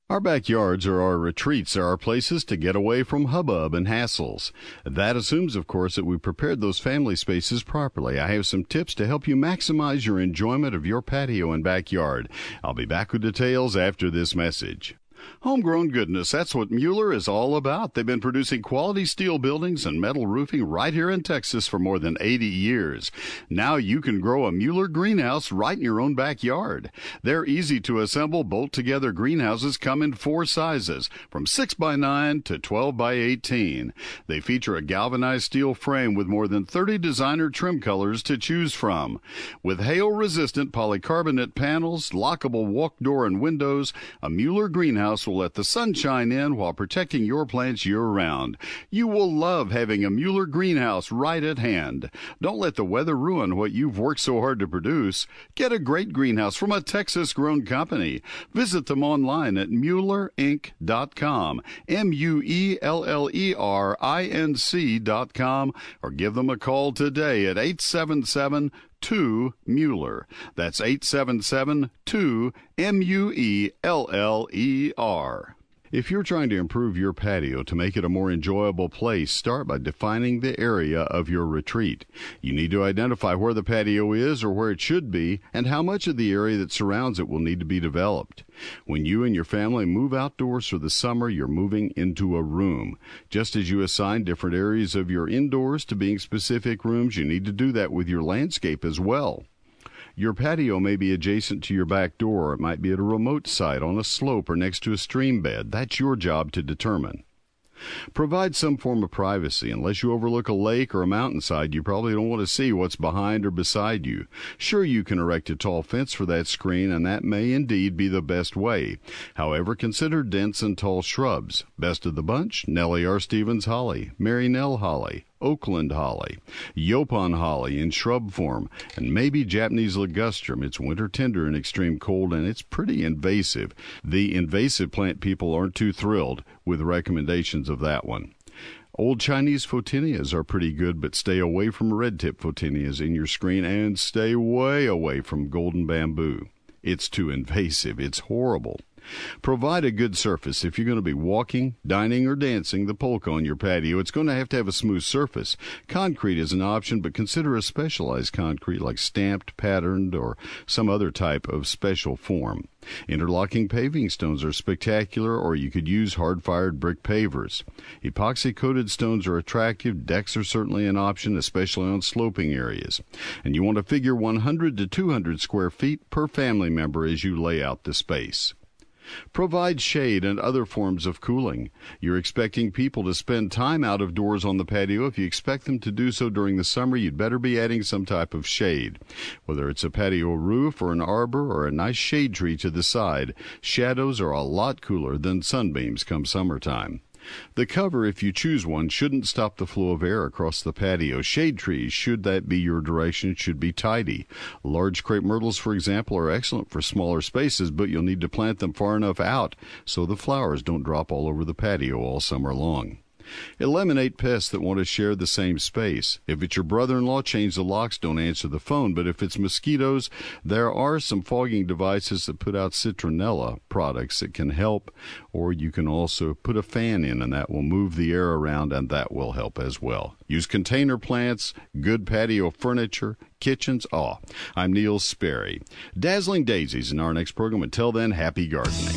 Our backyards or our retreats are our places to get away from hubbub and hassles. That assumes, of course, that we prepared those family spaces properly. I have some tips to help you maximize your enjoyment of your patio and backyard. I'll be back with details after this message. Homegrown goodness, that's what Mueller is all about. They've been producing quality steel buildings and metal roofing right here in Texas for more than eighty years. Now you can grow a Mueller greenhouse right in your own backyard. Their easy-to-assemble, bolt-together greenhouses come in four sizes, from six by nine to twelve by eighteen. They feature a galvanized steel frame with more than thirty designer trim colors to choose from. With hail-resistant polycarbonate panels, lockable walk door and windows, a Mueller greenhouse will let the sunshine in while protecting your plants year-round. You will love having a Mueller greenhouse right at hand. Don't let the weather ruin what you've worked so hard to produce. Get a great greenhouse from a Texas-grown company. Visit them online at Mueller Inc dot com, M U E L L E R I N C dot com, or give them a call today at eight seven seven, two Mueller. That's eight seven seven, two M U E L L E R. If you're trying to improve your patio to make it a more enjoyable place, start by defining the area of your retreat. You need to identify where the patio is or where it should be, and how much of the area that surrounds it will need to be developed. When you and your family move outdoors for the summer, you're moving into a room. Just as you assign different areas of your indoors to being specific rooms, you need to do that with your landscape as well. Your patio may be adjacent to your back door, or it might be at a remote site on a slope or next to a stream bed. That's your job to determine. Provide some form of privacy. Unless you overlook a lake or a mountainside, you probably don't want to see what's behind or beside you. Sure, you can erect a tall fence for that screen, and that may indeed be the best way. However, consider dense and tall shrubs. Best of the bunch, Nellie R. Stevens holly, Mary Nell holly, Oakland holly, Yopon holly in shrub form, and maybe Japanese ligustrum. It's winter tender in extreme cold, and it's pretty invasive. The invasive plant people aren't too thrilled with recommendations of that one. Old Chinese photinias are pretty good, but stay away from red-tip photinias in your screen, and stay way away from golden bamboo. It's too invasive. It's horrible. Provide a good surface. If you're going to be walking, dining, or dancing the polka on your patio, it's going to have to have a smooth surface. Concrete is an option, but consider a specialized concrete like stamped, patterned, or some other type of special form. Interlocking paving stones are spectacular, or you could use hard-fired brick pavers. Epoxy-coated stones are attractive. Decks are certainly an option, especially on sloping areas. And you want to figure one hundred to two hundred square feet per family member as you lay out the space. Provide shade and other forms of cooling. You're expecting people to spend time out of doors on the patio. If you expect them to do so during the summer, you'd better be adding some type of shade. Whether it's a patio roof or an arbor or a nice shade tree to the side, shadows are a lot cooler than sunbeams come summertime. The cover, if you choose one, shouldn't stop the flow of air across the patio. Shade trees, should that be your direction, should be tidy. Large crepe myrtles, for example, are excellent for smaller spaces, but you'll need to plant them far enough out so the flowers don't drop all over the patio all summer long. Eliminate pests that want to share the same space. If it's your brother-in-law, change the locks, don't answer the phone. But if it's mosquitoes, there are some fogging devices that put out citronella products that can help, or you can also put a fan in, and that will move the air around, and that will help as well. Use container plants, good patio furniture, kitchens. Oh, I'm Neil Sperry. Dazzling daisies in our next program. Until then, happy gardening.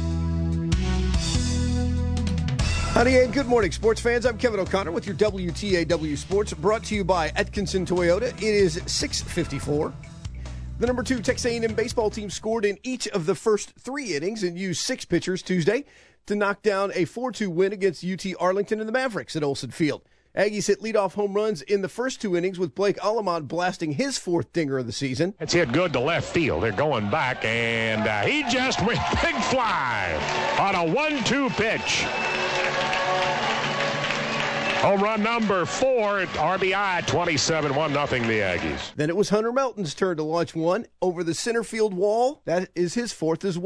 Howdy and good morning, sports fans. I'm Kevin O'Connor with your W T A W Sports, brought to you by Atkinson Toyota. It is six fifty-four. The number two Texas A and M baseball team scored in each of the first three innings and used six pitchers Tuesday to knock down a four two win against U T Arlington and the Mavericks at Olsen Field. Aggies hit leadoff home runs in the first two innings with Blake Alamont blasting his fourth dinger of the season. It's hit good to left field. They're going back, and uh, he just went big fly on a one two pitch. Home run number four, R B I, twenty-seven one nothing the Aggies. Then it was Hunter Melton's turn to launch one over the center field wall. That is his fourth as well.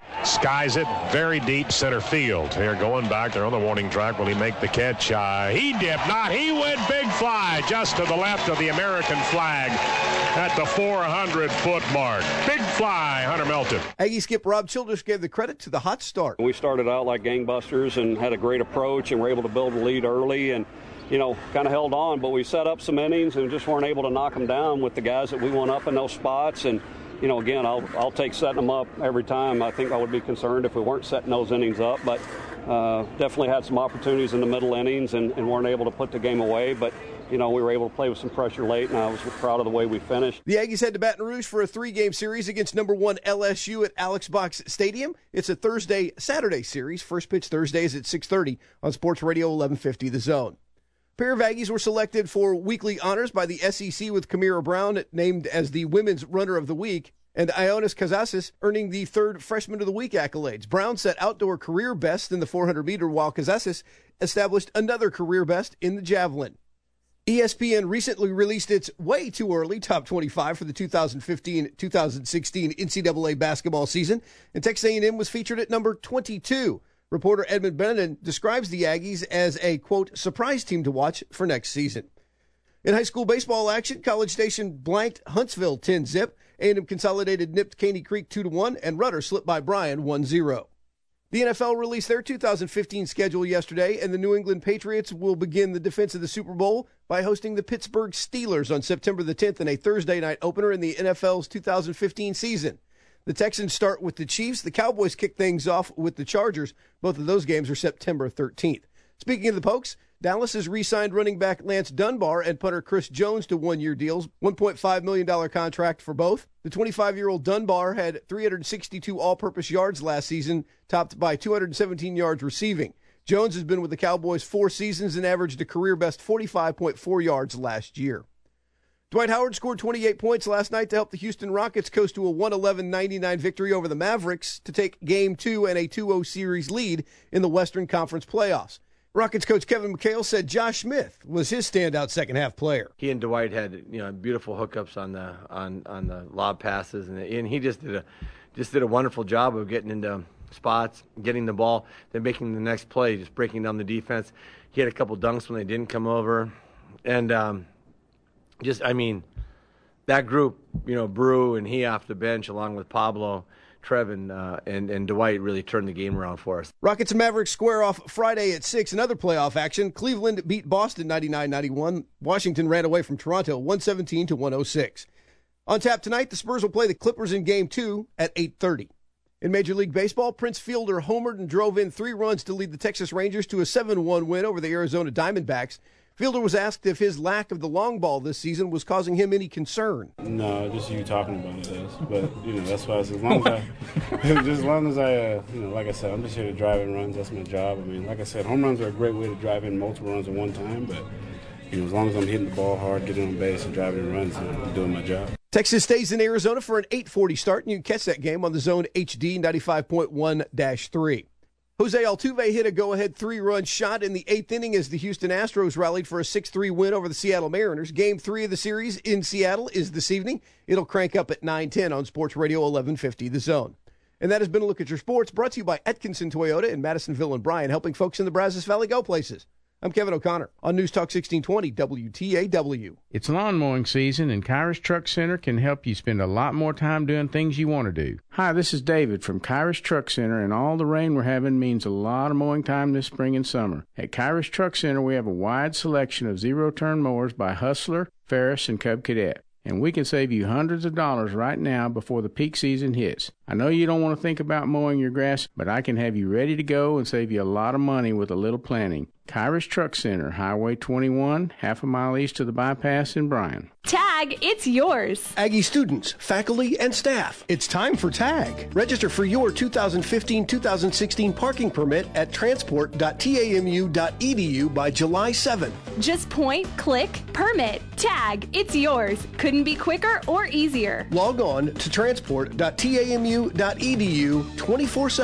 Skies it very deep center field. They're going back. They're on the warning track. Will he make the catch? Uh, he did not. He went big fly just to the left of the American flag at the four hundred foot mark. Big fly, Hunter Melton. Aggie skip Rob Childress gave the credit to the hot start. We started out like gangbusters and had a great approach and were able to build a lead early and, you know, kind of held on. But we set up some innings and just weren't able to knock them down with the guys that we went up in those spots. And you know, again, I'll I'll take setting them up every time. I think I would be concerned if we weren't setting those innings up, but uh, definitely had some opportunities in the middle innings and, and weren't able to put the game away. But, you know, we were able to play with some pressure late, and I was proud of the way we finished. The Aggies head to Baton Rouge for a three-game series against number one L S U at Alex Box Stadium. It's a Thursday-Saturday series. First pitch Thursday is at six thirty on Sports Radio eleven fifty The Zone. A pair of Aggies were selected for weekly honors by the S E C with Kamira Brown named as the Women's Runner of the Week, and Ionis Kazassis earning the third Freshman of the Week accolades. Brown set outdoor career best in the four hundred meter, while Kazassis established another career best in the javelin. E S P N recently released its way too early top twenty-five for the two thousand fifteen two thousand sixteen N C double A basketball season, and Texas A and M was featured at number twenty-two. Reporter Edmund Brennan describes the Aggies as a, quote, surprise team to watch for next season. In high school baseball action, College Station blanked Huntsville ten zip, A and M Consolidated nipped Caney Creek two to one, and Rudder slipped by Bryan one zero. The N F L released their two thousand fifteen schedule yesterday, and the New England Patriots will begin the defense of the Super Bowl by hosting the Pittsburgh Steelers on September the tenth in a Thursday night opener in the N F L's two thousand fifteen season. The Texans start with the Chiefs. The Cowboys kick things off with the Chargers. Both of those games are September thirteenth. Speaking of the Pokes, Dallas has re-signed running back Lance Dunbar and punter Chris Jones to one-year deals, one point five million dollars contract for both. The twenty-five-year-old Dunbar had three hundred sixty-two all-purpose yards last season, topped by two hundred seventeen yards receiving. Jones has been with the Cowboys four seasons and averaged a career-best forty-five point four yards last year. Dwight Howard scored twenty-eight points last night to help the Houston Rockets coast to a one eleven ninety-nine victory over the Mavericks to take Game two and a two oh series lead in the Western Conference playoffs. Rockets coach Kevin McHale said Josh Smith was his standout second-half player. He and Dwight had, you know, beautiful hookups on the on, on the lob passes, and, and he just did a just did a wonderful job of getting into spots, getting the ball, then making the next play, just breaking down the defense. He had a couple dunks when they didn't come over, and um, just, I mean, that group, you know, Brew and he off the bench along with Pablo, Trevin, uh, and, and Dwight really turned the game around for us. Rockets and Mavericks square off Friday at six. Another playoff action. Cleveland beat Boston ninety-nine ninety-one. Washington ran away from Toronto one seventeen to one oh six. On tap tonight, the Spurs will play the Clippers in Game two at eight thirty. In Major League Baseball, Prince Fielder homered and drove in three runs to lead the Texas Rangers to a seven one win over the Arizona Diamondbacks. Fielder was asked if his lack of the long ball this season was causing him any concern. No, just you talking about it is. But, you know, that's why as long as I, just as long as I, uh, you know, like I said, I'm just here to drive in runs. That's my job. I mean, like I said, home runs are a great way to drive in multiple runs at one time. But, you know, as long as I'm hitting the ball hard, getting on base, and driving in runs, I'm doing my job. Texas stays in Arizona for an eight forty start, and you can catch that game on the Zone H D ninety-five point one dash three. Jose Altuve hit a go-ahead three-run shot in the eighth inning as the Houston Astros rallied for a six three win over the Seattle Mariners. Game three of the series in Seattle is this evening. It'll crank up at nine ten on Sports Radio eleven fifty The Zone. And that has been a look at your sports, brought to you by Atkinson Toyota in Madisonville and Bryan, helping folks in the Brazos Valley go places. I'm Kevin O'Connor on News Talk sixteen twenty W T A W. It's lawn mowing season, and Kairos Truck Center can help you spend a lot more time doing things you want to do. Hi, this is David from Kairos Truck Center, and all the rain we're having means a lot of mowing time this spring and summer. At Kairos Truck Center, we have a wide selection of zero-turn mowers by Hustler, Ferris, and Cub Cadet. And we can save you hundreds of dollars right now before the peak season hits. I know you don't want to think about mowing your grass, but I can have you ready to go and save you a lot of money with a little planning. Kairos Truck Center, Highway twenty-one, half a mile east of the bypass in Bryan. Tag, it's yours. Aggie students, faculty, and staff, it's time for Tag. Register for your two thousand fifteen two thousand sixteen parking permit at transport dot T A M U dot E D U by July seventh. Just point, click, permit, tag, it's yours. Couldn't be quicker or easier. Log on to transport dot T A M U dot E D U twenty-four seven.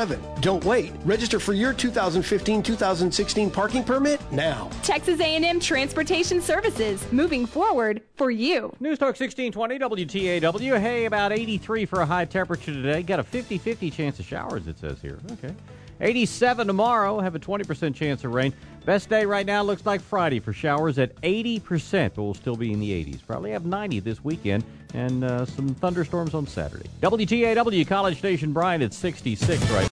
Don't wait. Register for your two thousand fifteen two thousand sixteen parking permit now. Texas A and M Transportation Services, moving forward for you. News Talk sixteen twenty W T A W. Hey, about eighty-three for a high temperature today. Got a fifty-fifty chance of showers, it says here. Okay. eighty-seven tomorrow. Have a twenty percent chance of rain. Best day right now looks like Friday for showers at eighty percent, but we'll still be in the eighties. Probably have ninety this weekend and uh, some thunderstorms on Saturday. W T A W, College Station Bryan at sixty-six right now.